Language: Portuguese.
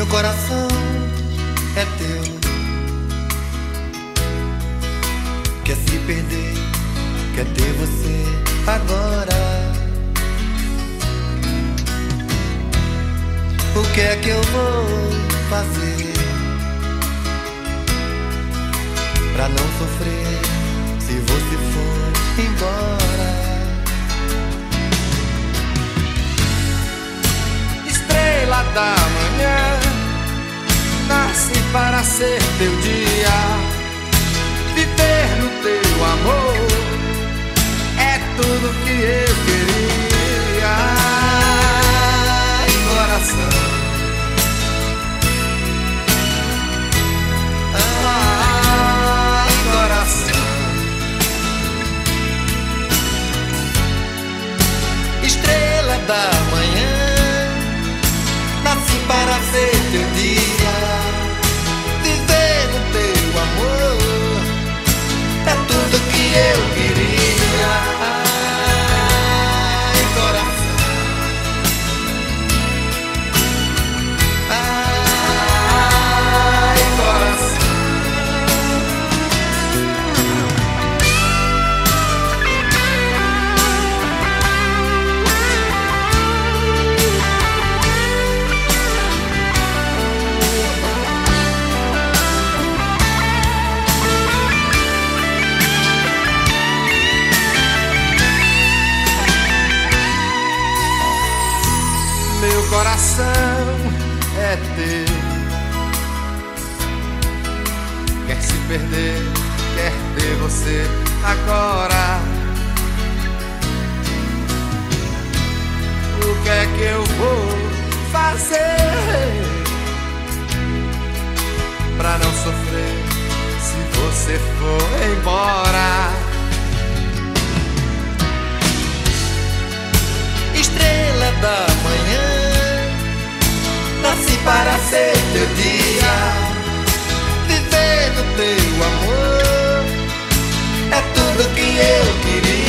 coração é teu. Quer se perder, quer ter você agora. O que é que eu vou fazer pra não sofrer se você for embora? Estrela da manhã, nasce para ser teu dia. Viver no teu amor é tudo que eu queria. Ai, coração, ai, coração. Estrela da manhã, nasci para ser teu dia. Viver no teu amor é tudo que eu queria. Ai, coração, ai, coração. Meu coração é teu. Quer se perder, quer ter você agora. O que é que eu vou fazer pra não sofrer se você for embora? Estrela da manhã, nasci para ser teu dia. Viver no teu amor é tudo que eu queria.